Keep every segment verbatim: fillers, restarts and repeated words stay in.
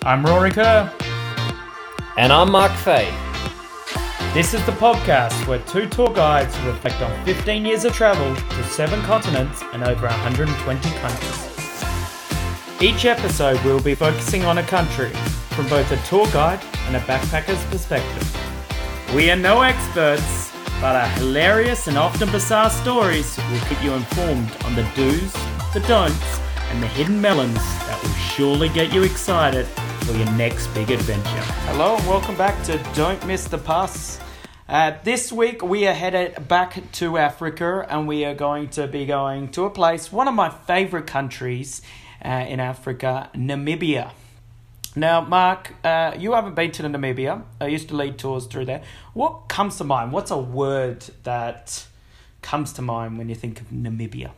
I'm Rory Kerr. And I'm Mark Fay. This is the podcast where two tour guides reflect on fifteen years of travel to seven continents and over one hundred twenty countries. Each episode we'll be focusing on a country from both a tour guide and a backpacker's perspective. We are no experts, but our hilarious and often bizarre stories will keep you informed on the do's, the don'ts, and the hidden melons that will surely get you excited for your next big adventure. Hello and welcome back to Don't Miss the Pass. Uh, this week we are headed back to Africa and we are going to be going to a place, one of my favourite countries uh, in Africa, Namibia. Now, Mark, uh, you haven't been to Namibia. I used to lead tours through there. What comes to mind? What's a word that comes to mind when you think of Namibia?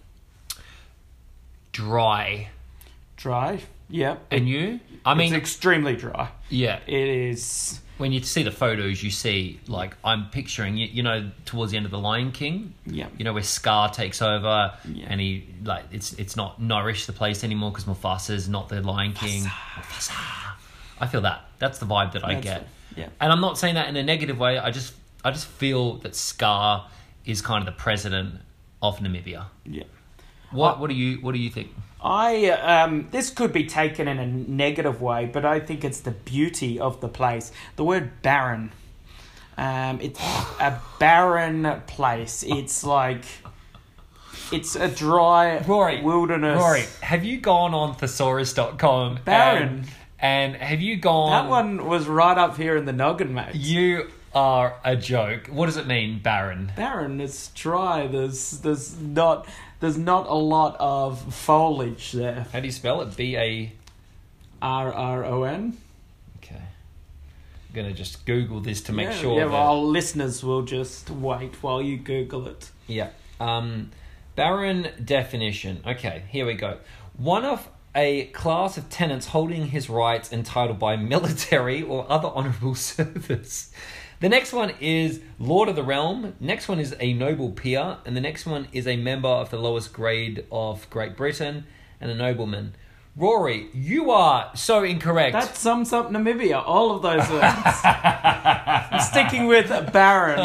Dry. Dry, yeah. And you? I mean, it's extremely dry. Yeah. It is. When you see the photos, you see, like, I'm picturing, you, you know, towards the end of The Lion King, Yeah. you know, where Scar takes over Yeah. and he, like, it's it's not Nourish the place anymore because Mufasa's not the Lion King. Mufasa. I feel that. That's the vibe that I That's get. it, yeah. And I'm not saying that in a negative way. I just I just feel that Scar is kind of the president of Namibia. Yeah. What what do you what do you think? I um this could be taken in a negative way, but I think it's the beauty of the place. The word barren. Um it's a barren place. It's like it's a dry Rory, wilderness. Rory, have you gone on thesaurus dot com? Barren. And, and have you gone... That one was right up here in the noggin, mate. You are a joke. What does it mean, barren? Barren, it's dry. There's there's not there's not a lot of foliage there. How do you spell it? B A... R R O N. Okay. I'm going to just Google this to make yeah, sure Yeah, that... well, our listeners will just wait while you Google it. Yeah. Um, barren definition. Okay, here we go. One of a class of tenants holding his rights entitled by military or other honourable service. The next one is Lord of the Realm. Next one is a noble peer. And the next one is a member of the lowest grade of Great Britain and a nobleman. Rory, you are so incorrect. That sums up Namibia, all of those words. I'm sticking with barren.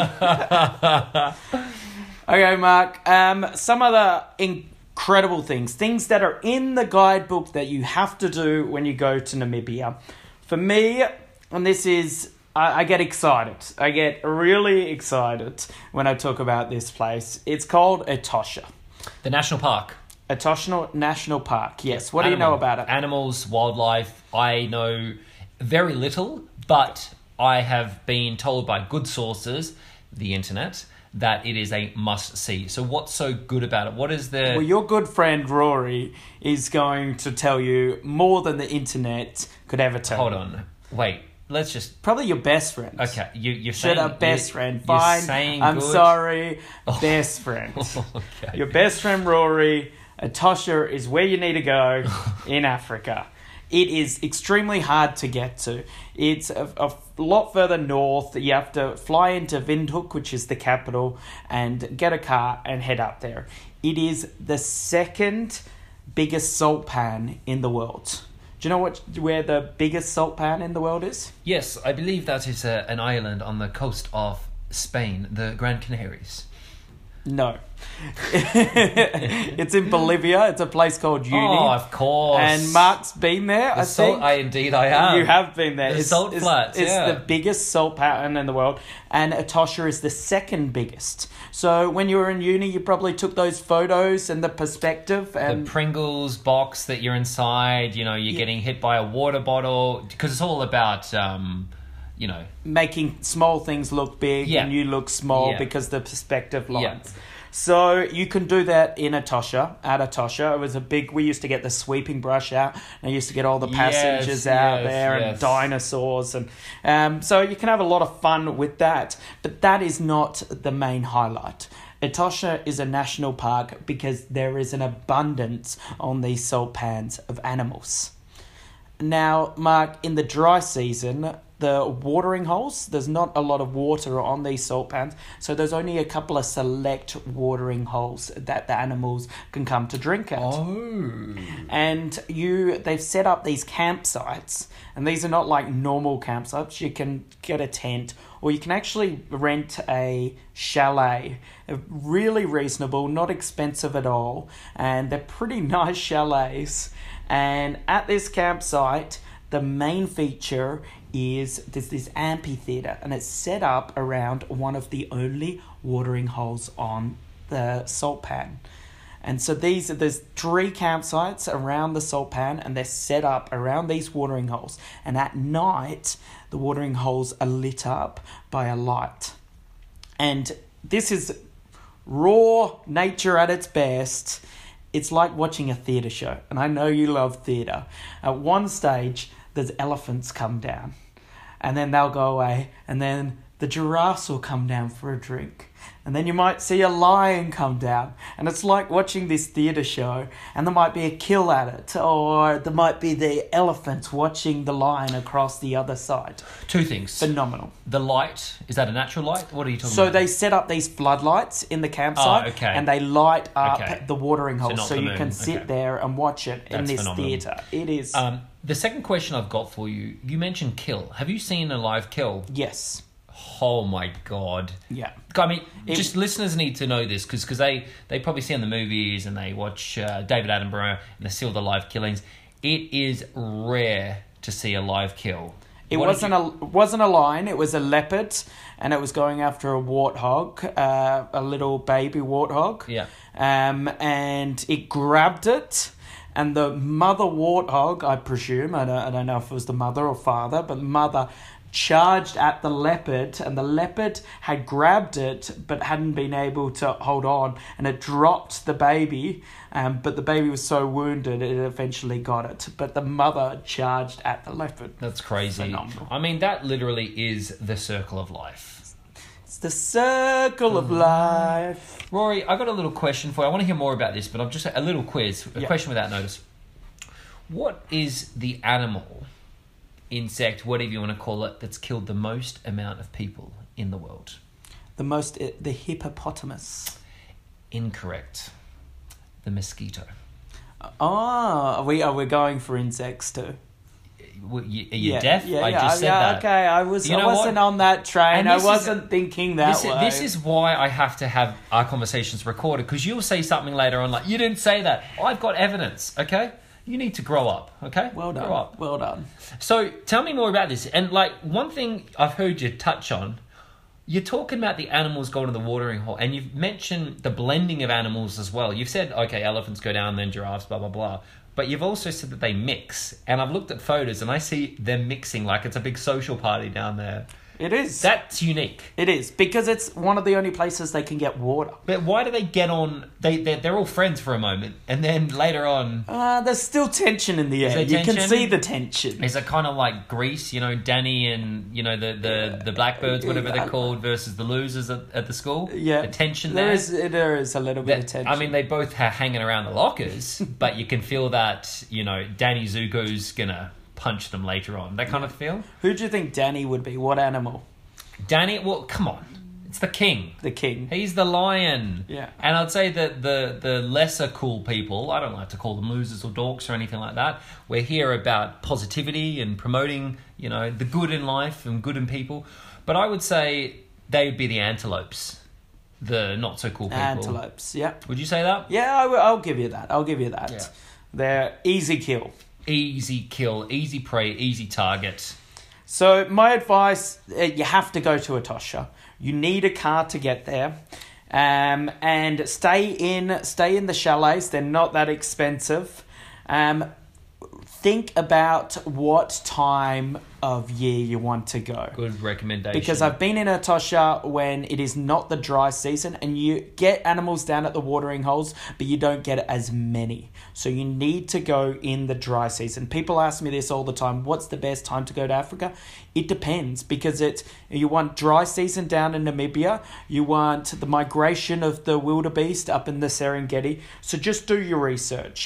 Okay, Mark. Um, some other incredible things, things that are in the guidebook that you have to do when you go to Namibia. For me, and this is, I, I get excited. I get really excited when I talk about this place. It's called Etosha. The national park. Etosha National Park, yes. What Animal, do you know about it? Animals, wildlife. I know very little, but I have been told by good sources, the internet, that it is a must-see. So what's so good about it? What is the... Well, your good friend Rory is going to tell you more than the internet could ever tell Hold you. on. Wait, let's just... Probably your best friend. Okay, you, you're Shut saying... up, best you, friend. You're Fine. saying I'm good? sorry. Oh. Best friend. Okay. Your best friend Rory. Etosha is where you need to go in Africa. It is extremely hard to get to. It's a, a lot further north. You have to fly into Windhoek, which is the capital, and get a car and head up there. It is the second biggest salt pan in the world. Do you know what where the biggest salt pan in the world is? Yes, I believe that is a, an island on the coast of Spain, the Gran Canaries. No. It's in Bolivia. It's a place called Uni. Oh, of course. And Mark's been there, the I salt, think. I indeed I have. You have been there. The it's, salt it's, flats, It's yeah. the biggest salt pattern in the world. And Etosha is the second biggest. So when you were in uni, you probably took those photos and the perspective. And the Pringles box that you're inside, you know, you're Yeah. getting hit by a water bottle. Because it's all about... Um, you know, making small things look big Yeah. and you look small Yeah. because the perspective Yeah. lines. So you can do that in Etosha, at Etosha. It was a big, we used to get the sweeping brush out and I used to get all the passengers Yes, out yes, there and yes. dinosaurs. And um, so you can have a lot of fun with that. But that is not the main highlight. Etosha is a national park because there is an abundance on these salt pans of animals. Now, Mark, in the dry season, the watering holes. There's not a lot of water on these salt pans, so there's only a couple of select watering holes that the animals can come to drink at. Oh. And you, they've set up these campsites, and these are not like normal campsites. You can get a tent, or you can actually rent a chalet. Really reasonable, not expensive at all, and they're pretty nice chalets. And at this campsite, the main feature is there's this amphitheater, and it's set up around one of the only watering holes on the salt pan. And so these there's three campsites around the salt pan, and they're set up around these watering holes. And at night, the watering holes are lit up by a light. And this is raw nature at its best. It's like watching a theatre show. And I know you love theatre. At one stage, there's elephants come down. And then they'll go away. And then the giraffes will come down for a drink. And then you might see a lion come down. And it's like watching this theatre show. And there might be a kill at it. Or there might be the elephants watching the lion across the other side. Two things. Phenomenal. The light, is that a natural light? What are you talking so about? So they set up these floodlights in the campsite. Oh, okay. And they light up okay. the watering holes. So, So, the you moon. can sit okay. there and watch it That's in this phenomenal. theatre. It is. Um, the second question I've got for you, you mentioned kill. Have you seen a live kill? yes. Oh my God. Yeah. I mean, It- just listeners need to know this because they, they probably see in the movies and they watch uh, David Attenborough and they see all the live killings. It is rare to see a live kill. It What did wasn't you- a wasn't a lion. It was a leopard, and it was going after a warthog, uh, a little baby warthog. Yeah. Um, and it grabbed it, and the mother warthog, I presume, I don't, I don't know if it was the mother or father, but mother charged at the leopard, and the leopard had grabbed it but hadn't been able to hold on, and it dropped the baby, um, but the baby was so wounded it eventually got it, but the mother charged at the leopard. That's crazy. Phenomenal. I mean, that literally is the circle of life. It's the circle of life. Rory, I got a little question for you. I want to hear more about this, but I'm just a little quiz, a Yeah. question without notice. What is the animal, insect, whatever you want to call it, that's killed the most amount of people in the world? The most, the hippopotamus. Incorrect. The mosquito. Oh, are we are we going for insects too? Are you, are you yeah, deaf? Yeah, I yeah, just said yeah, that. Okay, I was. You I know wasn't what? on that train. And I this is- wasn't thinking that This is, way. this is why I have to have our conversations recorded, because you'll say something later on like, you didn't say that. I've got evidence, okay? You need to grow up, okay? well done. Grow up. Well done. So tell me more about this. And like one thing I've heard you touch on, you're talking about the animals going to the watering hole, and you've mentioned the blending of animals as well. You've said, okay, elephants go down, then giraffes, blah, blah, blah. But you've also said that they mix. And I've looked at photos and I see them mixing like it's a big social party down there. It is. That's unique. It is, because it's one of the only places they can get water. But why do they get on? They they're, they're all friends for a moment, and then later on, Uh, there's still tension in the Is air. there You can tension? see the tension. is it kind of like Grease? You know, Danny and you know the the, the Blackbirds, whatever they're called, versus the losers at, at the school. Yeah. the tension There there. is there is a little bit That- of tension. I mean, they both are hanging around the lockers, but you can feel that you know Danny Zuko's gonna punch them later on. That kind of feel. Who do you think Danny would be? What animal? Danny, well, come on, it's the king. The king. He's the lion. Yeah. And I'd say that the, the lesser cool people, I don't like to call them losers or dorks or anything like that. We're here about positivity and promoting, you know, the good in life and good in people. But I would say they would be the antelopes, the not so cool people. Antelopes. Yeah. Would you say that? Yeah, I will, I'll give you that. I'll give you that. Yeah. They're easy kill. Easy kill, easy prey, easy target. So my advice, uh, you have to go to Etosha. You need a car to get there. Um, and stay in stay in the chalets. They're not that expensive. Um, think about what time of year you want to go. Good recommendation. Because I've been in Etosha when it is not the dry season, and you get animals down at the watering holes, but you don't get as many. So you need to go in the dry season. People ask me this all the time, what's the best time to go to Africa? It depends, because it you want dry season down in Namibia, you want the migration of the wildebeest up in the Serengeti. So just do your research.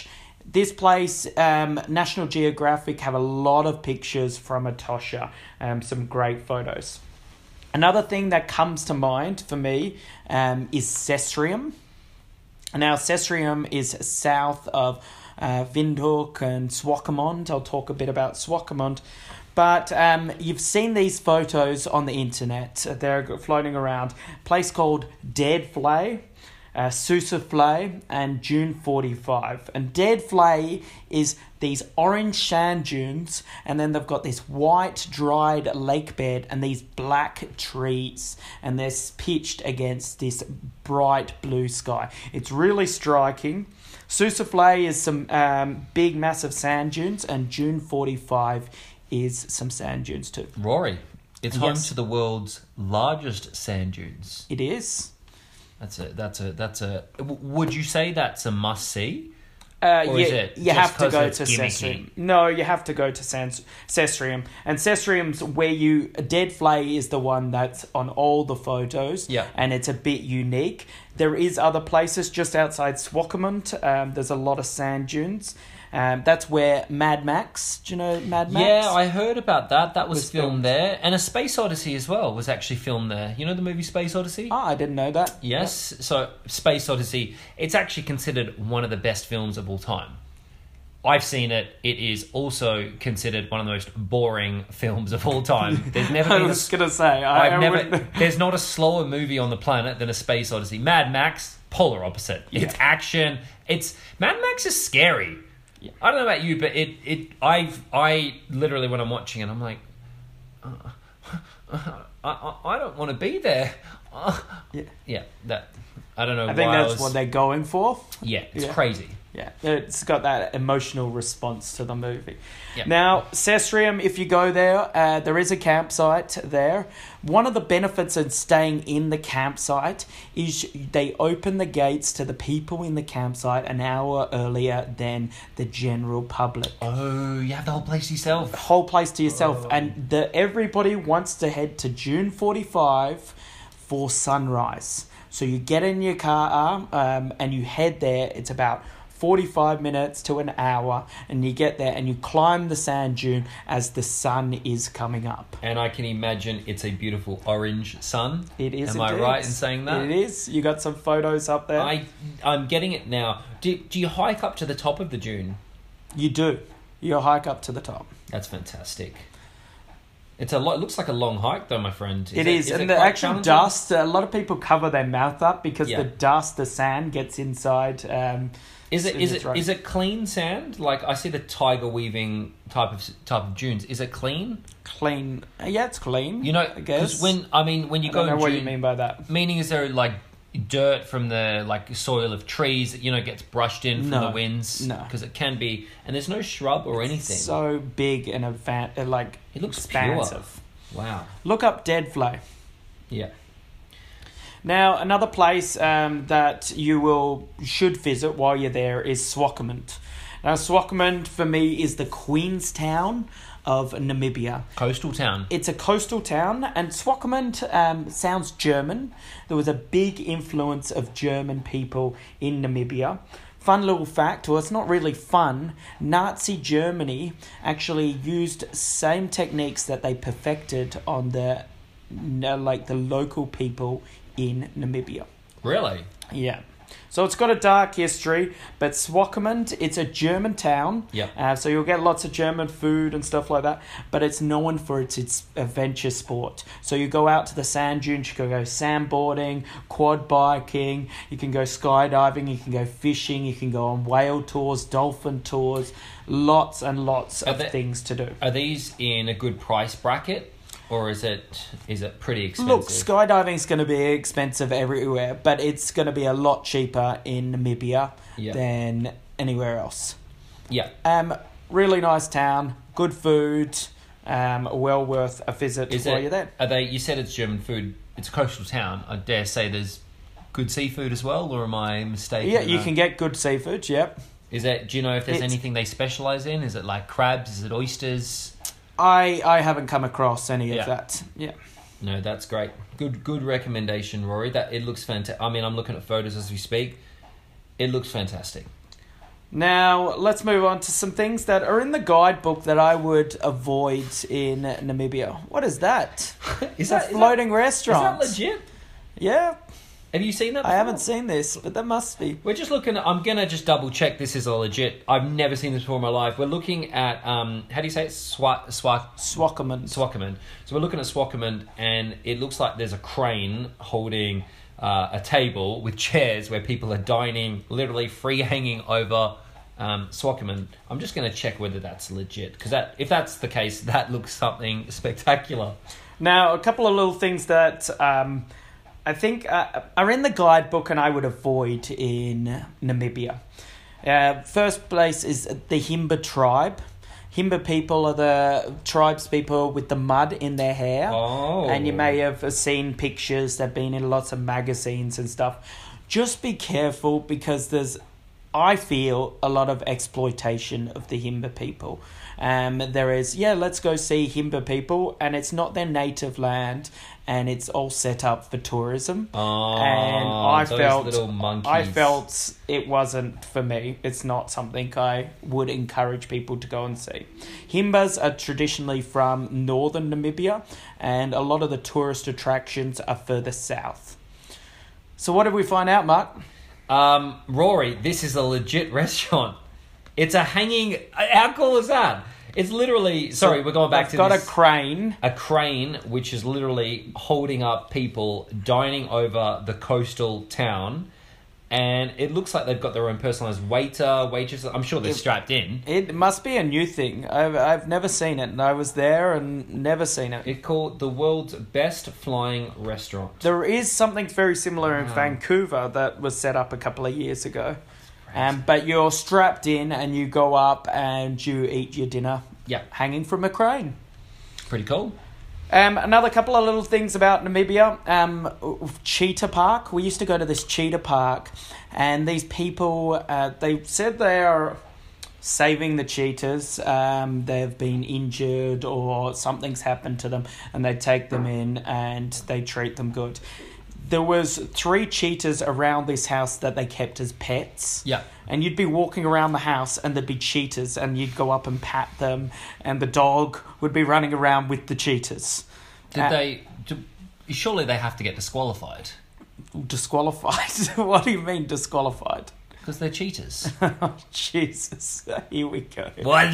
This place, um, National Geographic have a lot of pictures from Etosha, um, some great photos. Another thing that comes to mind for me um, is Cesarium. Now, Cesarium is south of uh, Windhoek and Swakopmund. I'll talk a bit about Swakopmund. But um, you've seen these photos on the internet. They're floating around. A place called Dead Vlei, uh, Susa Vlei, and Dune forty-five. And Dead Vlei is these orange sand dunes, and then they've got this white dried lake bed and these black trees, and they're pitched against this bright blue sky. It's really striking. Susa Vlei is some um, big, massive sand dunes, and Dune forty-five is some sand dunes too. Rory, it's home Yes. to the world's largest sand dunes. It is. That's a that's a that's a. w- Would you say that's a must see? Uh, Or yeah, is it you just have to 'cause go it's to gimmicky? Cesarium. No, you have to go to Sans- Cesarium. And Cesarium's where you... Dead Vlei is the one that's on all the photos. Yeah. And it's a bit unique. There is other places just outside Swakopmund. Um, there's a lot of sand dunes. Um, that's where Mad Max... Do you know Mad Max? Yeah, I heard about that. That was, Was filmed, filmed. there, and a Space Odyssey as well was actually filmed there. You know the movie Space Odyssey? Oh, I didn't know that. Yes. So Space Odyssey, it's actually considered one of the best films of all time. I've seen it. It is also considered one of the most boring films of all time. There's never I been. was a, going to say... I, I've I never. wouldn't- There's not a slower movie on the planet than a Space Odyssey. Mad Max, polar opposite. It's Yeah. action. It's Mad Max is scary. I don't know about you, but it it I've I literally when I'm watching it, I'm like, uh, I, I I don't want to be there. Uh, Yeah. yeah, that I don't know. I think why I that's was- what they're going for. Yeah, it's Yeah. crazy. Yeah, it's got that emotional response to the movie. Yep. Now, Cesarium, if you go there, uh, there is a campsite there. One of the benefits of staying in the campsite is they open the gates to the people in the campsite an hour earlier than the general public. Oh, you have the whole place to yourself. The whole place to yourself. Oh. And the everybody wants to head to Dune forty-five for sunrise. So you get in your car um, and you head there. It's about forty-five minutes to an hour, and you get there and you climb the sand dune as the sun is coming up. And I can imagine it's a beautiful orange sun. It is. Am I indeed. right in saying that? It is. You got some photos up there. I I'm getting it now. Do do you hike up to the top of the dune? You do. You hike up to the top. That's fantastic. It's a lot. It looks like a long hike, though, my friend. It is, it and the quite actual challenging? dust. A lot of people cover their mouth up because Yeah. the dust, the sand, gets inside. Um, Is it in is your it throat. is it clean sand? Like I see the tiger weaving type of type of dunes. Is it clean? Clean. Yeah, it's clean. You know, I guess. because when I mean when you I go don't know in what dune, you mean by that. meaning is there like dirt from the like soil of trees that you know gets brushed in from No. the winds? No. because it can be, and there's no shrub or anything. So big and advan- uh, like It looks expansive. Wow. Look up Dead Vlei. Yeah. Now, another place um, that you will should visit while you're there is Swakopmund. Now, Swakopmund for me is the Queenstown of Namibia. Coastal town. It's a coastal town, and Swakopmund um, sounds German. There was a big influence of German people in Namibia. Fun little fact, well, it's not really fun. Nazi Germany actually used same techniques that they perfected on the no, like the local people in Namibia. Really? Yeah. So it's got a dark history, but Swakopmund, it's a German town. Yep. Uh, so you'll get lots of German food and stuff like that, but it's known for its, its adventure sport. So you go out to the sand dunes, you can go sandboarding, quad biking, you can go skydiving, you can go fishing, you can go on whale tours, dolphin tours, lots and lots Are of they- things to do. Are these in a good price bracket, or is it is it pretty expensive? Look, skydiving's going to be expensive everywhere, but it's going to be a lot cheaper in Namibia Yeah. than anywhere else. Yeah. Um, really nice town, good food, um, well worth a visit Is while it? you're there. Are they? You said it's German food. It's a coastal town. I dare say there's good seafood as well, or am I mistaken? Yeah, you Uh, can get good seafood. Yep. Is that? Do you know if there's It's- anything they specialize in? Is it like crabs? Is it oysters? I I haven't come across any Yeah. of that. Yeah. No, that's great. Good, good recommendation, Rory. That it looks fantastic. I mean, I'm looking at photos as we speak. It looks fantastic. Now, let's move on to some things that are in the guidebook that I would avoid in Namibia. What is that? Is that, that is floating that, restaurant? Is that legit? Yeah. Have you seen that before? I haven't seen this, but that must be. We're just looking at, I'm going to just double check this is a legit. I've never seen this before in my life. We're looking at, um, how do you say it? Swat, swat, Swakopmund. Swakopmund. So we're looking at Swakopmund, and it looks like there's a crane holding uh, a table with chairs where people are dining, literally free hanging over um, Swakopmund. I'm just going to check whether that's legit, because that, if that's the case, that looks something spectacular. Now, a couple of little things that um, I think uh, are in the guidebook and I would avoid in Namibia. Uh, first place is the Himba tribe. Himba people are the tribes people with the mud in their hair. Oh. And you may have seen pictures, they've been in lots of magazines and stuff. Just be careful, because there's, I feel, a lot of exploitation of the Himba people. Um, there is, yeah, let's go see Himba people, and it's not their native land, and it's all set up for tourism. Oh, and I those felt, little monkeys. I felt it wasn't for me. It's not something I would encourage people to go and see. Himbas are traditionally from northern Namibia, and a lot of the tourist attractions are further south. So what did we find out, Mark? Um, Rory, this is a legit restaurant. It's a hanging... How cool is that? It's literally... Sorry, So we're going back they've to got this. a crane. A crane, which is literally holding up people dining over the coastal town. And it looks like they've got their own personalised waiter, waitress. I'm sure they're It- strapped in. It must be a new thing. I've, I've never seen it, and I was there and never seen it. It's called the world's best flying restaurant. There is something very similar in Wow. Vancouver that was set up a couple of years ago. Um, but you're strapped in and you go up and you eat your dinner Yeah, hanging from a crane. pretty cool. Um, another couple of little things about Namibia. Um, cheetah park. We used to go to this cheetah park, and these people, uh, they said they are saving the cheetahs. Um, they've been injured or something's happened to them, and they take them in and they treat them good. There was three cheetahs around this house that they kept as pets. Yeah. And you'd be walking around the house and there'd be cheetahs, and you'd go up and pat them, and the dog would be running around with the cheetahs. Did Uh, they... Do, surely they have to get disqualified. Disqualified? What do you mean disqualified? Because they're cheaters. Oh, Jesus. Here we go. What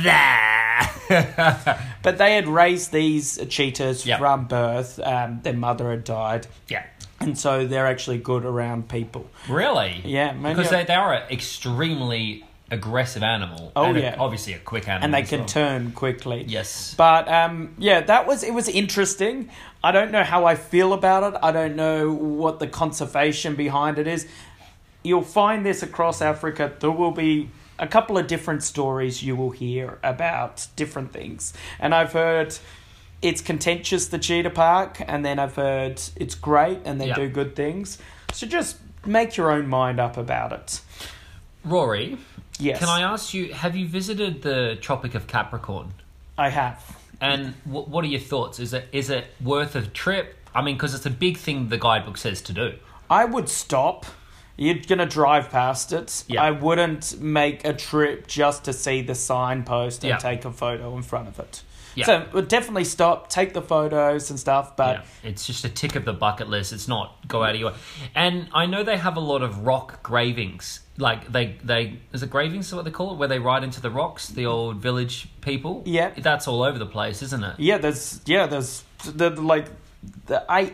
the? But they had raised these cheetahs Yep. from birth. Um, their mother had died. Yeah. And so they're actually good around people. Really? Yeah. man, Because yeah. they, they are an extremely aggressive animal. Oh, and a- yeah. obviously a quick animal. And they as can well. turn quickly. Yes. But um, yeah, that was it was interesting. I don't know how I feel about it. I don't know what the conservation behind it is. You'll find this across Africa. There will be a couple of different stories you will hear about different things. And I've heard it's contentious, the cheetah park, and then I've heard it's great and they Yeah. do good things. So just make your own mind up about it. Rory, Yes, can I ask you, have you visited the Tropic of Capricorn? I have. And what what are your thoughts? Is it is it worth a trip? I mean, because it's a big thing the guidebook says to do. I would stop. You're going to drive past it. Yeah. I wouldn't make a trip just to see the signpost and Yeah. take a photo in front of it. Yeah. So would definitely stop, take the photos and stuff, but Yeah, it's just a tick of the bucket list. It's not go out of your way. And I know they have a lot of rock gravings. Like they, they is it gravings is what they call it, where they ride into the rocks, the old village people. Yeah. That's all over the place, isn't it? yeah, there's, yeah, there's, the, like, the, I,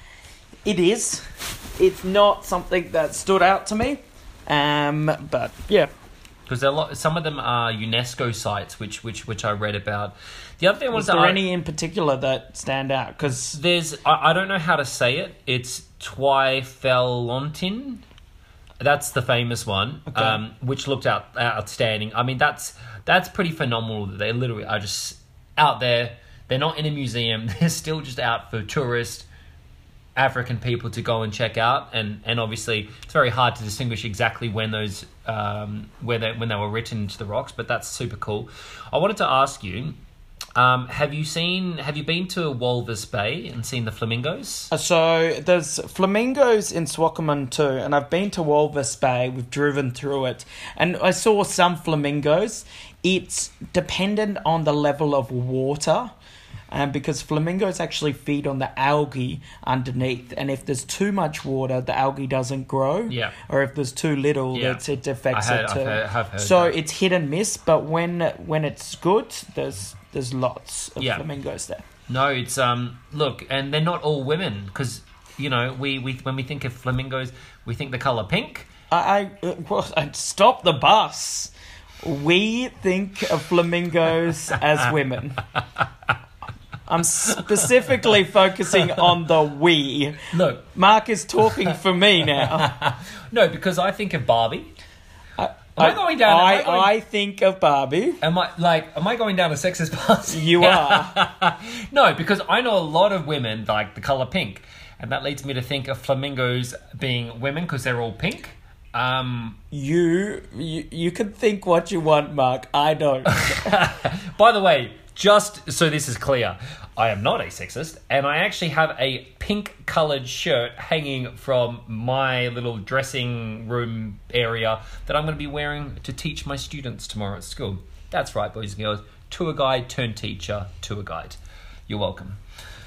it is. It's not something that stood out to me, um, but yeah. Because a lot, some of them are UNESCO sites, which which which I read about. The other thing was Was there that I- any in particular that stand out? Because There's, I, I don't know how to say it. It's Twyfelontin. That's the famous one, Okay. um, which looked out outstanding. I mean, that's that's pretty phenomenal. They literally are just out there. They're not in a museum. They're still just out for tourist African people to go and check out. And, and obviously, it's very hard to distinguish exactly when those um, where they when they were written into the rocks. But that's super cool. I wanted to ask you. Um, have you seen? Have you been to Walvis Bay and seen the flamingos? Uh, So there's flamingos in Swakopmund too, and I've been to Walvis Bay. We've driven through it, and I saw some flamingos. It's dependent on the level of water, um, because flamingos actually feed on the algae underneath, and if there's too much water, the algae doesn't grow. Yeah. Or if there's too little, Yeah. that's it affects I had- it I've too. heard- have heard so that. it's hit and miss, but when when it's good, there's there's lots of Yeah. flamingos there. No, it's um. Look, and they're not all women because you know we, we when we think of flamingos, we think the color pink. I, I uh, well, I stop the bus. We think of flamingos as women. I'm specifically focusing on the we. No, Mark is talking for me now. no, because I think of Barbie. I, Am I going down- am I, I going- I think of Barbie. Am I like? Am I going down a sexist path? You are. No, because I know a lot of women like the color pink, and that leads me to think of flamingos being women because they're all pink. Um, You, you you can think what you want, Mark. I don't. by the way, just so this is clear, I am not a sexist, and I actually have a pink-coloured shirt hanging from my little dressing room area that I'm going to be wearing to teach my students tomorrow at school. That's right, boys and girls. Tour guide turned teacher, tour guide. You're welcome.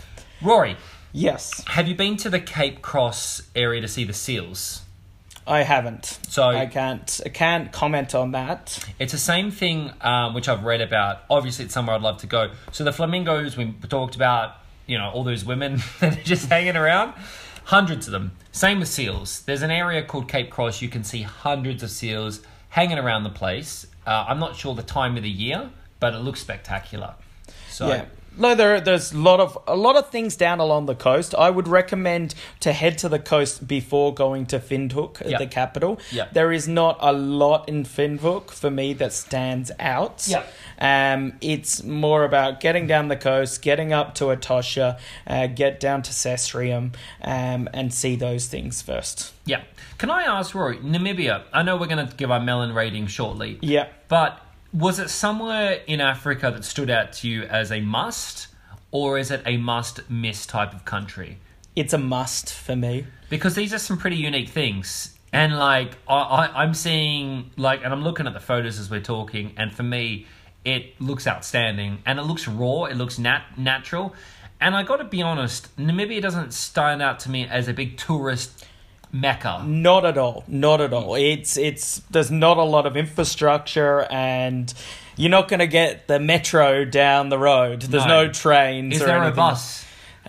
Rory, Yes, have you been to the Cape Cross area to see the seals? I haven't. So- I can't. I can't comment on that. It's the same thing um, which I've read about. Obviously, it's somewhere I'd love to go. So the flamingos, we talked about, you know, all those women that are just hanging around. Hundreds of them. Same with seals. There's an area called Cape Cross. You can see hundreds of seals hanging around the place. Uh, I'm not sure the time of the year, but it looks spectacular. So Yeah. No, there there's a lot of a lot of things down along the coast. I would recommend to head to the coast before going to Windhoek, Yep. the capital. Yep. There is not a lot in Windhoek for me that stands out. Yep. Um, it's more about getting down the coast, getting up to Etosha, uh, get down to Sesrium, um, and see those things first. yeah. Can I ask, Rory, Namibia, I know we're going to give our melon rating shortly. Yeah. But was it somewhere in Africa that stood out to you as a must, or is it a must-miss type of country? It's a must for me. Because these are some pretty unique things. And, like, I, I, I'm seeing, like, and I'm looking at the photos as we're talking, and for me, it looks outstanding. And it looks raw, it looks nat- natural. And I got to be honest, Namibia doesn't stand out to me as a big tourist mecca. Not at all. Not at all. It's it's there's not a lot of infrastructure, and you're not going to get the metro down the road. There's no, No. trains. Is or there a anything. bus?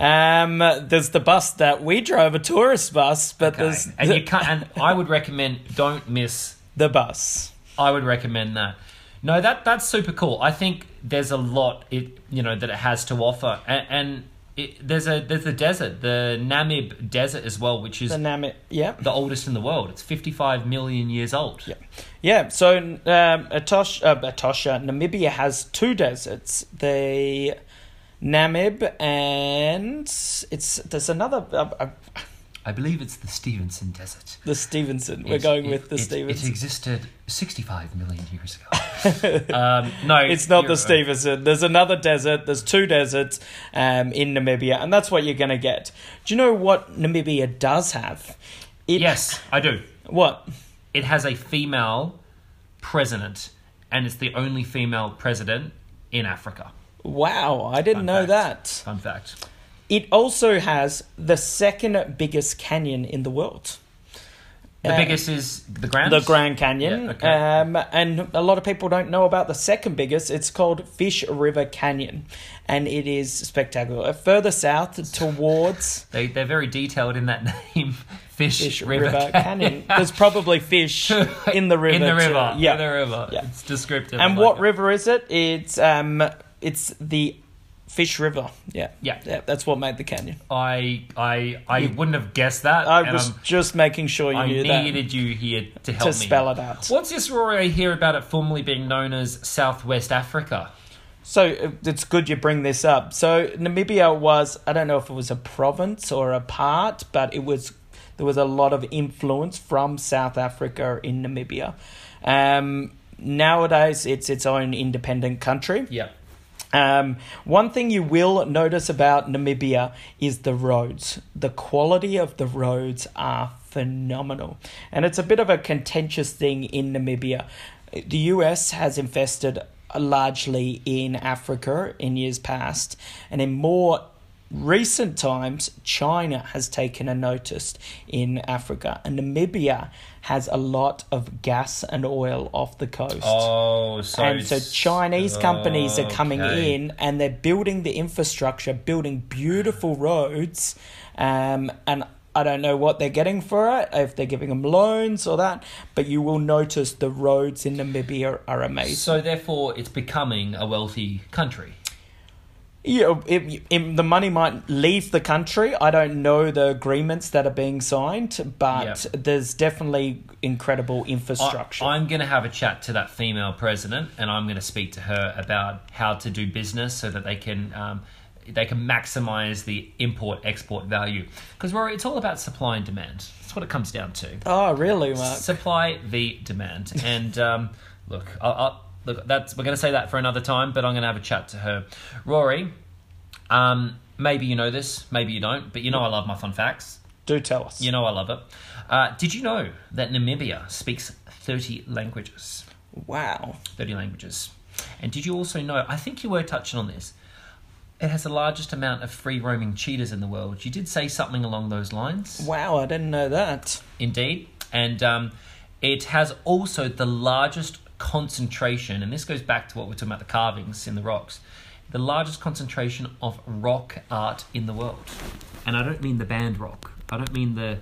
Um, there's the bus that we drove, a tourist bus, but Okay. there's And the, you can't. And I would recommend don't miss. the bus. I would recommend that. No, that that's super cool. I think there's a lot it you know that it has to offer, and, and it, there's a there's the desert, the Namib Desert as well, which is The Namib, yeah. the oldest in the world. It's fifty-five million years old. Yeah. Yeah, so um, Etosha, uh, Etosha, Namibia has two deserts. The Namib and it's there's another uh, uh, I believe it's the Stevenson Desert. the Stevenson. We're It- going it- with the it, Stevenson. It existed sixty-five million years ago. um, no, It's not you're- the Stevenson. There's another desert. There's two deserts um, in Namibia, and that's what you're going to get. Do you know what Namibia does have? It, Yes, I do. What? It has a female president, and it's the only female president in Africa. Wow, I didn't Fun know fact. that. Fun fact. It also has the second biggest canyon in the world. The Uh, biggest is the Grand? The Grand Canyon. Yeah, okay. um, and a lot of people don't know about the second biggest. It's called Fish River Canyon. And it is spectacular. Further south towards They, they're very detailed in that name. Fish, Fish River, River, Canyon. There's probably fish in the river. In the too. river. Yeah. In the river. Yeah. It's descriptive. And I what like it. river is it? It's um, it's the Fish River. Yeah. Yeah. Yeah, that's what made the canyon. I I I wouldn't have guessed that. I and was I'm- just making sure you I knew that needed you here to help to me. spell it out. What's this story I hear about it formerly being known as Southwest Africa? So uh, it's good you bring this up. So Namibia was, I don't know if it was a province or a part, but it was there was a lot of influence from South Africa in Namibia. Um, nowadays, it's its own independent country. Yeah. Um, one thing you will notice about Namibia is the roads. The quality of the roads are phenomenal. And it's a bit of a contentious thing in Namibia. The U S has invested largely in Africa in years past, and in more recent times, China has taken a notice in Africa, and Namibia has a lot of gas and oil off the coast. Oh, so and so Chinese companies are coming okay. in, and they're building the infrastructure, building beautiful roads, um, and I don't know what they're getting for it, if they're giving them loans or that, but you will notice the roads in Namibia are amazing. So therefore, it's becoming a wealthy country. Yeah, it, it, the money might leave the country. I don't know the agreements that are being signed, but Yep. there's definitely incredible infrastructure. I, I'm going to have a chat to that female president, and I'm going to speak to her about how to do business so that they can um, they can maximize the import-export value. Because, Rory, it's all about supply and demand. That's what it comes down to. Oh, really, Mark? Supply v demand. And um, look, I'll, I'll, look, that's we're going to say that for another time, but I'm going to have a chat to her. Rory, um, maybe you know this, maybe you don't, but you know I love my fun facts. Do tell us. You know I love it. Uh, did you know that Namibia speaks thirty languages? Wow. thirty languages. And did you also know, I think you were touching on this, it has the largest amount of free-roaming cheetahs in the world. You did say something along those lines. Wow, I didn't know that. Indeed. And um, it has also the largest concentration, and this goes back to what we're talking about, the carvings in the rocks, the largest concentration of rock art in the world. And I don't mean the band rock. I don't mean the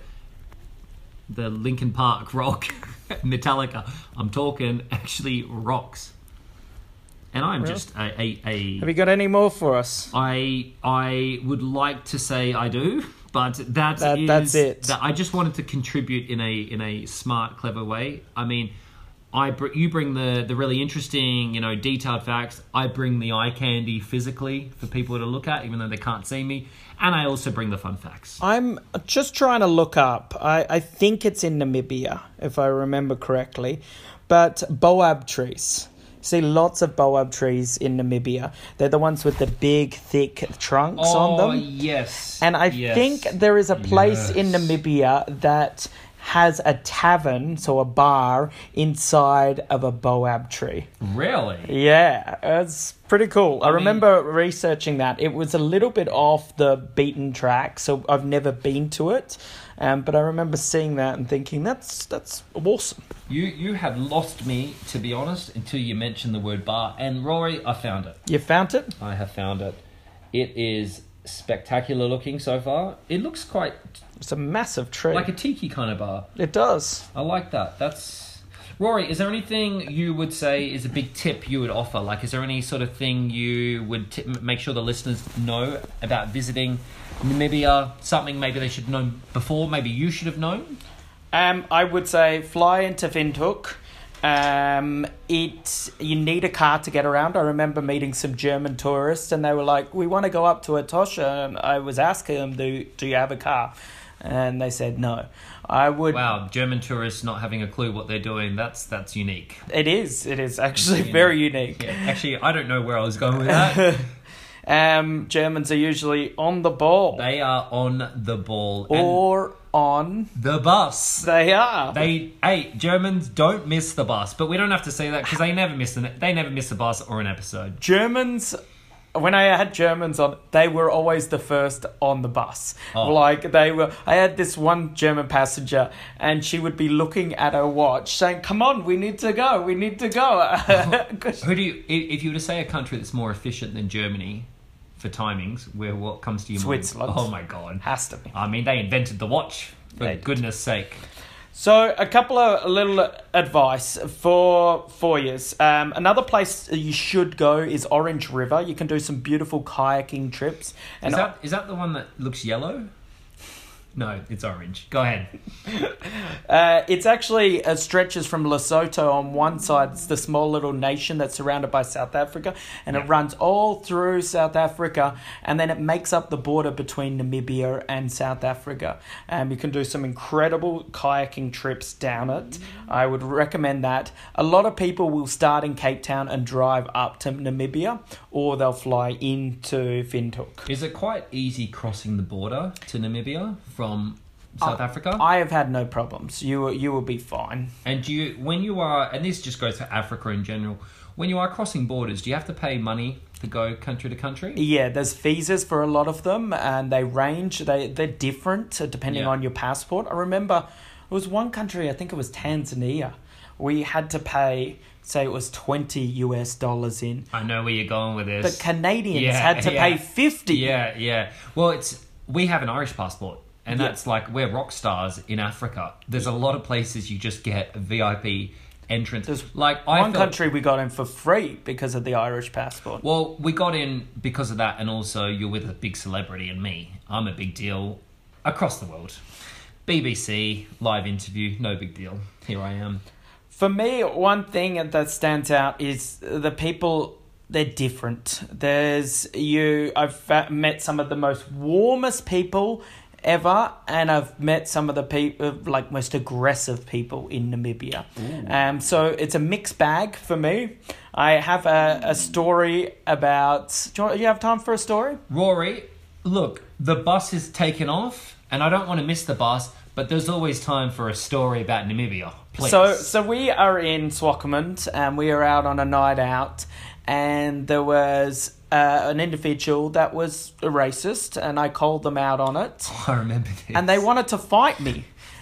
the Linkin Park rock, Metallica. I'm talking actually rocks. And I'm Really? just a, a, a... Have you got any more for us? I I would like to say I do, but that, That- is, that's it. That I just wanted to contribute in a in a smart, clever way. I mean, I br- you bring the the really interesting, you know, detailed facts. I bring the eye candy physically for people to look at, even though they can't see me. And I also bring the fun facts. I'm just trying to look up. I, I think it's in Namibia, if I remember correctly. But boab trees. See lots of boab trees in Namibia. They're the ones with the big, thick trunks Oh, on them. yes. And I yes. think there is a place in Yes. Namibia that has a tavern, so a bar, inside of a boab tree. Really? Yeah, it's pretty cool. I, I mean- remember researching that. It was a little bit off the beaten track, so I've never been to it. Um, but I remember seeing that and thinking, that's that's awesome. You you have lost me, to be honest, until you mentioned the word bar. And Rory, I found it. You found it? I have found it. It is spectacular looking so far. It looks quite It's a massive tree. like a tiki kind of bar. It does. I like that. That's Rory. Is there anything you would say is a big tip you would offer? Like, is there any sort of thing you would t- make sure the listeners know about visiting Namibia? Something maybe they should know before. Maybe you should have known. Um, I would say fly into Windhoek. Um, it you need a car to get around. I remember meeting some German tourists, and they were like, "We want to go up to Etosha," and I was asking them, "Do do you have a car?" And they said no. I would. Wow, German tourists not having a clue what they're doing. That's that's unique. It is. It is actually It's very unique. Yeah, actually, I don't know where I was going with that. Um, Germans are usually on the ball They are on the ball. And or on. the bus. They are. They, hey, Germans don't miss the bus, but we don't have to say that because they never miss an, they never miss a bus or an episode. Germans, when I had Germans on, they were always the first on the bus. Oh. Like they were. I had this one German passenger, and she would be looking at her watch, saying, "Come on, we need to go. We need to go." 'Cause- Who do you, i- if you were to say a country that's more efficient than Germany for timings, where what comes to your Switzerland. mind? Oh my god! has to be. I mean, they invented the watch. For They did. goodness sake. So, a couple of little advice for four years. Um, another place you should go is Orange River. You can do some beautiful kayaking trips. And Is that is that the one that looks yellow? No, it's orange. Go ahead. Uh, it's actually uh, stretches from Lesotho on one side. It's the small little nation that's surrounded by South Africa, and Yeah. it runs all through South Africa, and then it makes up the border between Namibia and South Africa. And you can do some incredible kayaking trips down it. I would recommend that. A lot of people will start in Cape Town and drive up to Namibia, or they'll fly into Windhoek. Is it quite easy crossing the border to Namibia from South I- Africa? I have had no problems. You will- you will be fine. And do you, when you are, and this just goes for Africa in general, when you are crossing borders, do you have to pay money to go country to country? Yeah, there's visas for a lot of them, and they range. They they're different uh, depending Yeah. on your passport. I remember it was one country. I think it was Tanzania. We had to pay, say, it was twenty U S dollars in. I know where you're going with this. But Canadians Yeah, had to yeah. pay fifty. Yeah, yeah. Well, it's we have an Irish passport, and Yeah. that's like we're rock stars in Africa. There's a lot of places you just get a V I P entrance. There's like I One felt- country we got in for free because of the Irish passport. Well, we got in because of that, and also you're with a big celebrity, and me, I'm a big deal across the world. B B C live interview, no big deal. Here I am. For me, one thing that stands out is the people. They're different. There's you. I've fa- met some of the most warmest people ever, and I've met some of the people like most aggressive people in Namibia. Um, so it's a mixed bag for me. I have a, a story about. Do you, want, you have time for a story? Rory, look, the bus is taken off, and I don't want to miss the bus, but there's always time for a story about Namibia. Please. So, so we are in Swakopmund, and we are out on a night out, and there was uh, an individual that was a racist, and I called them out on it, I remember this. and they wanted to fight me,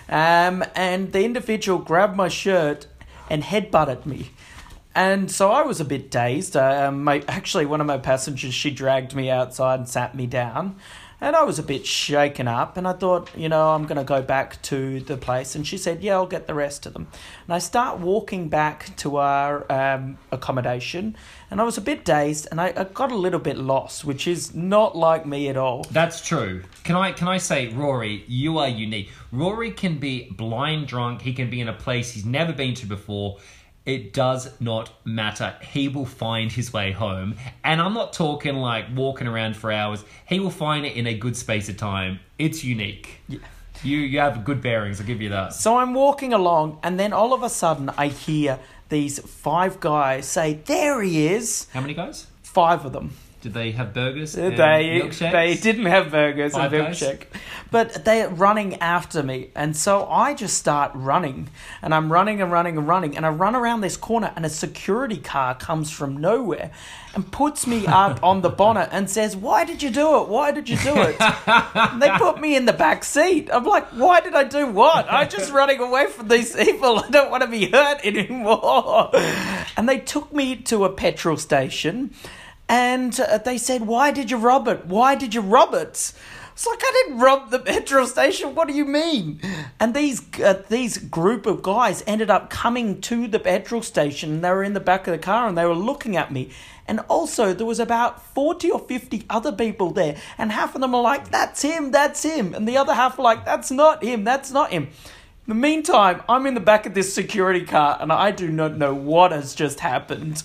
um, and the individual grabbed my shirt and headbutted me. And so I was a bit dazed. Um, my, actually, one of my passengers, she dragged me outside and sat me down. And I was a bit shaken up, and I thought, you know, I'm going to go back to the place. And she said, yeah, I'll get the rest of them. And I start walking back to our um, accommodation, and I was a bit dazed, and I, I got a little bit lost, which is not like me at all. That's true. Can I can I say, Rory, you are unique. Rory can be blind drunk. He can be in a place he's never been to before. It does not matter. He will find his way home. And I'm not talking like walking around for hours. He will find it in a good space of time. It's unique. Yeah. You you have good bearings, I'll give you that. So I'm walking along, and then all of a sudden I hear these five guys say, there he is. How many guys? Five of them. Did they have burgers and They milkshakes? they didn't have burgers Five and guys? milkshake, but they're running after me, and so I just start running, and I'm running and running and running, and I run around this corner, and a security car comes from nowhere, and puts me up on the bonnet and says, "Why did you do it? Why did you do it?" And they put me in the back seat. I'm like, "Why did I do what? I'm just running away from these people. I don't want to be hurt anymore." And they took me to a petrol station. And uh, they said, why did you rob it? Why did you rob it? It's like, I didn't rob the petrol station. What do you mean? And these uh, these group of guys ended up coming to the petrol station. And they were in the back of the car, and they were looking at me. And also, there was about forty or fifty other people there. And half of them are like, that's him, that's him. And the other half are like, that's not him, that's not him. In the meantime, I'm in the back of this security car, and I do not know what has just happened.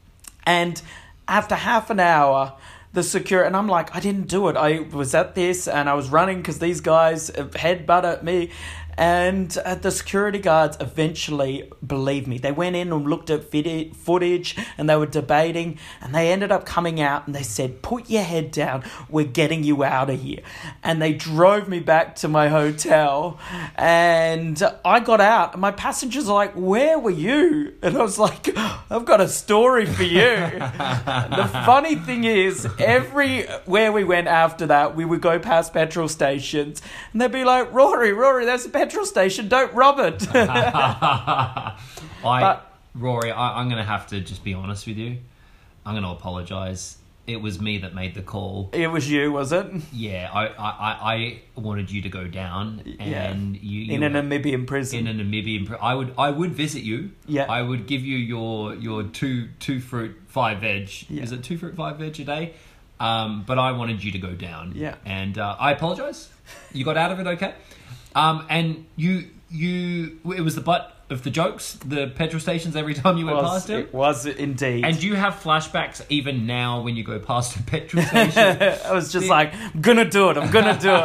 And after half an hour, the security, and I'm like, I didn't do it. I was at this, and I was running because these guys headbutted me. And uh, the security guards eventually believed me. They went in and looked at vid- footage, and they were debating, and they ended up coming out, and they said, put your head down, we're getting you out of here. And they drove me back to my hotel, and I got out, and my passengers are like, where were you? And I was like, I've got a story for you. The funny thing is, everywhere we went after that, we would go past petrol stations, and they'd be like, Rory, Rory, there's a petrol station, don't rob it. I, But- Rory, I, I'm going to have to just be honest with you. I'm going to apologise. It was me that made the call. It was you, was it? Yeah, I, I, I I wanted you to go down, and you, you In a Namibian prison. in a Namibian. pr- I would I would visit you. Yeah. I would give you your your two two fruit five veg. Yeah. Is it two fruit five veg a day? Um, but I wanted you to go down. Yeah. And uh, I apologise. You got out of it okay. Um, and you, you, it was the butt of the jokes, the petrol stations every time you went was, past it. It was indeed. And do you have flashbacks even now when you go past a petrol station? I was just like, I'm gonna do it, I'm gonna do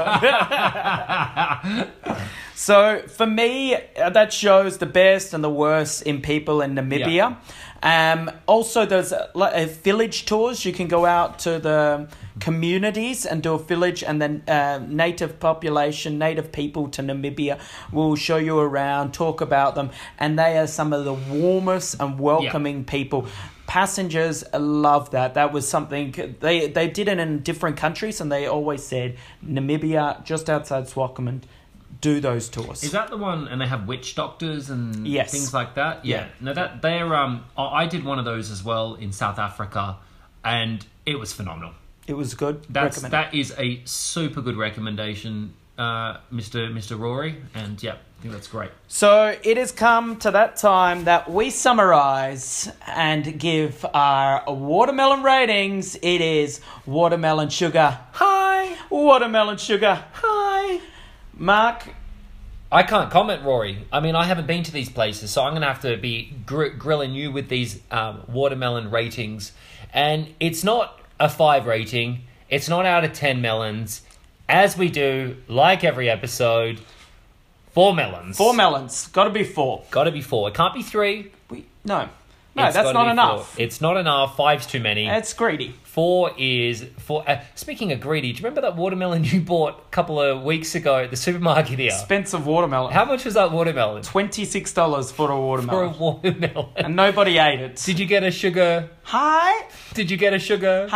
it. So for me, uh, that shows the best and the worst in people in Namibia. Um, also, there's uh, like, uh, village tours. You can go out to the communities and do a village, and then uh, native population, native people to Namibia will show you around, talk about them, and they are some of the warmest and welcoming yeah. people. Passengers love that. That was something they they did it in different countries, and they always said Namibia, just outside Swakopmund, do those tours. Is that the one? And they have witch doctors and yes. things like that. Yeah. yeah. No, that they're. Um, I did one of those as well in South Africa, and it was phenomenal. It was good. That's that is a super good recommendation, uh, Mister Mister Rory, and yeah, I think that's great. So it has come to that time that we summarise and give our watermelon ratings. It is watermelon sugar. Hi. Watermelon sugar. Hi. Mark? I can't comment, Rory. I mean, I haven't been to these places, so I'm going to have to be gr- grilling you with these um, watermelon ratings. And it's not a five rating. It's not out of ten melons. As we do, like every episode, four melons. Four melons. Got to be four. Got to be four. It can't be three. We, no. No, it's that's not enough. Four. It's not enough. Five's too many. It's greedy. Four is... four. Uh, speaking of greedy, do you remember that watermelon you bought a couple of weeks ago at the supermarket here? Expensive watermelon. How much was that watermelon? twenty-six dollars for a watermelon. For a watermelon. And nobody ate it. Did you get a sugar... Hi? Did you get a sugar...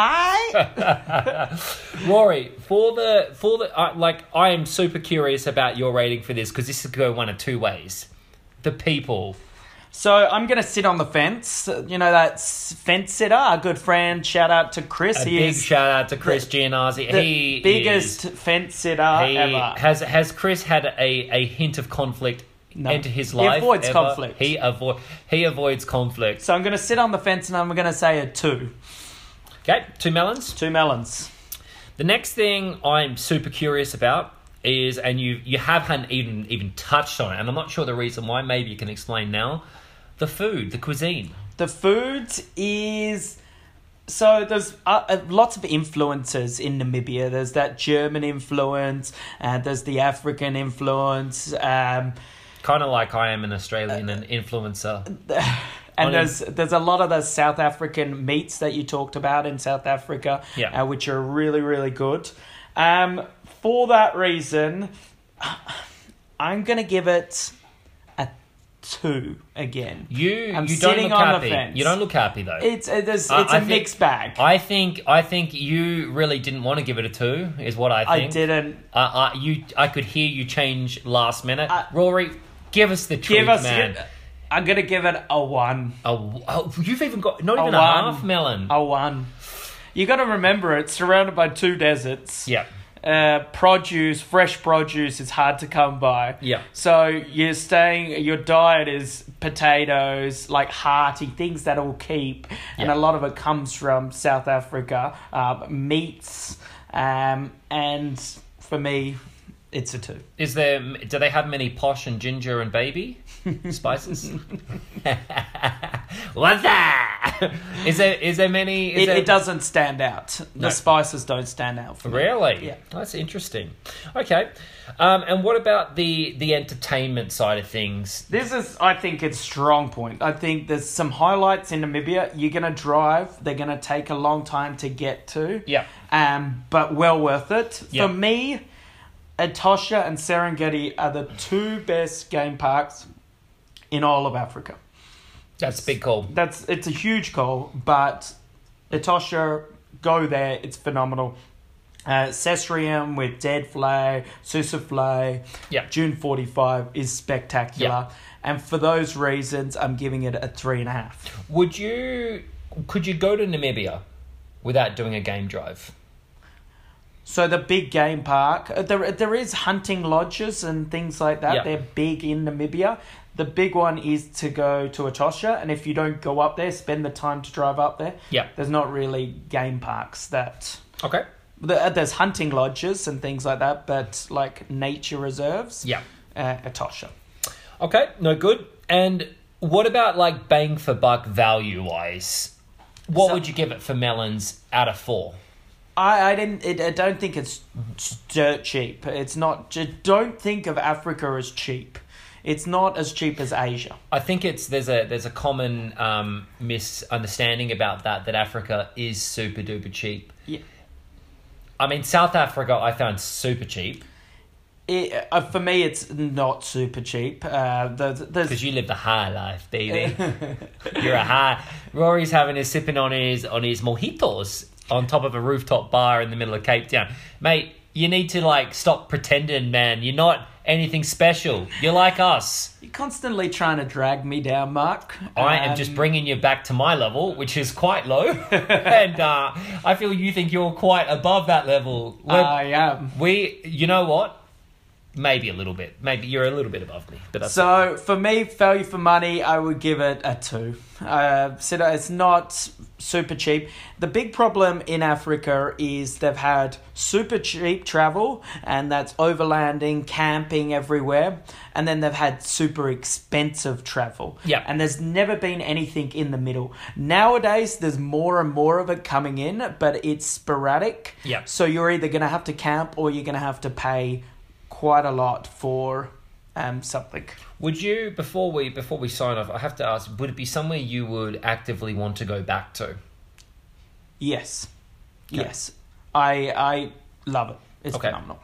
Hi? Rory, for the... for the uh, like, I am super curious about your rating for this, because this could go one of two ways. The people... So I'm going to sit on the fence. You know, that fence sitter, our good friend. Shout out to Chris. A he big is shout out to Chris Giannazzi. The he biggest is, fence sitter he ever. Has has Chris had a, a hint of conflict no. enter his life? He avoids ever? conflict. He, avo- he avoids conflict. So I'm going to sit on the fence and I'm going to say a two. Okay, two melons. Two melons. The next thing I'm super curious about is, and you you haven't even, even touched on it, and I'm not sure the reason why, maybe you can explain now. The food, the cuisine. The food is... So there's uh, uh, lots of influences in Namibia. There's that German influence, and there's the African influence. Um, kind of like I am an Australian uh, and influencer. And there's there's a lot of the South African meats that you talked about in South Africa, yeah. uh, which are really, really good. Um, for that reason, I'm going to give it... two again. You I'm you don't sitting look on happy. the fence. You don't look happy though. It's it's, it's I, a I think, mixed bag. I think I think you really didn't want to give it a two. Is what I think. I didn't. Uh, uh, you I could hear you change last minute. Uh, Rory, give us the truth, give us, man. Give, I'm gonna give it a one. A, oh, you've even got not a even a, one, half melon. A one. You got to remember, it's surrounded by two deserts. Yeah. Uh, produce, fresh produce is hard to come by. Yeah. So you're staying, your diet is potatoes, like hearty things that will keep, and yeah. a lot of it comes from South Africa. Um, meats, um, and for me, it's a two. Is there? Do they have many posh and ginger and baby spices? What's that? Is there? Is there many? Is It, there... it doesn't stand out. No. The spices don't stand out for me. Really? Yeah. That's interesting. Okay. Um, and what about the the entertainment side of things? This is, I think, its strong point. I think there's some highlights in Namibia. You're going to drive. They're going to take a long time to get to. Yeah. Um, but well worth it. Yeah. For me, Etosha and Serengeti are the two best game parks in all of Africa. That's a big call. That's it's a huge call, but Etosha, go there. It's phenomenal. Uh, Cesarium with Dead Flay, Susuflay, yeah. June forty-five is spectacular. Yeah. And for those reasons, I'm giving it a three and a half. Would you, could you go to Namibia without doing a game drive? So the big game park, uh, there there is hunting lodges and things like that. Yeah. They're big in Namibia. The big one is to go to Etosha, and if you don't go up there, spend the time to drive up there. Yeah. There's not really game parks that... Okay. There's hunting lodges and things like that, but like nature reserves, Yeah. uh, Etosha. Okay, no good. And what about like bang for buck value wise? What So- would you give it for melons out of four? I, I didn't. It, I don't think it's dirt cheap. It's not. Just don't think of Africa as cheap. It's not as cheap as Asia. I think it's there's a there's a common um, misunderstanding about that that Africa is super duper cheap. Yeah. I mean, South Africa I found super cheap It, uh, for me, it's not super cheap. Uh, the, there's because you live the high life, baby. You're a high. Rory's having his sipping on his on his mojitos on top of a rooftop bar in the middle of Cape Town, mate. You need to like stop pretending, man. You're not anything special. You're like us. You're constantly trying to drag me down, Mark. I am Um, just bringing you back to my level, which is quite low, and uh, I feel you think you're quite above that level. We're- I am. we, you know what? Maybe a little bit. Maybe you're a little bit above me, but that's So for me, value for money, I would give it a two. Uh, so it's not super cheap. The big problem in Africa is they've had super cheap travel, and that's overlanding, camping everywhere, and then they've had super expensive travel. Yeah. And there's never been anything in the middle. Nowadays, there's more and more of it coming in, but it's sporadic. Yeah. So you're either going to have to camp or you're going to have to pay quite a lot for um, something. Would you before we before we sign off? I have to ask: would it be somewhere you would actively want to go back to? Yes. Okay. Yes. I I love it. It's Okay. phenomenal.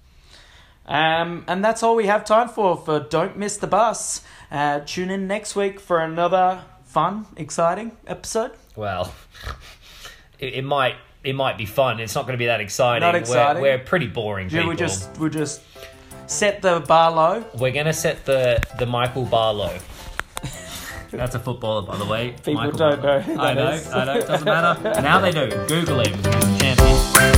Um, and that's all we have time for for Don't Miss the Bus. Uh, tune in next week for another fun, exciting episode. Well, it, it might it might be fun. It's not going to be that exciting. Not exciting. We're, we're pretty boring Yeah, people. we just we just set the bar low. We're going to set the the Michael Barlow. That's a footballer, by the way. People Michael don't Barlow. know who I that know. is. I know. It doesn't matter. Now they do. Google him. He's a champion.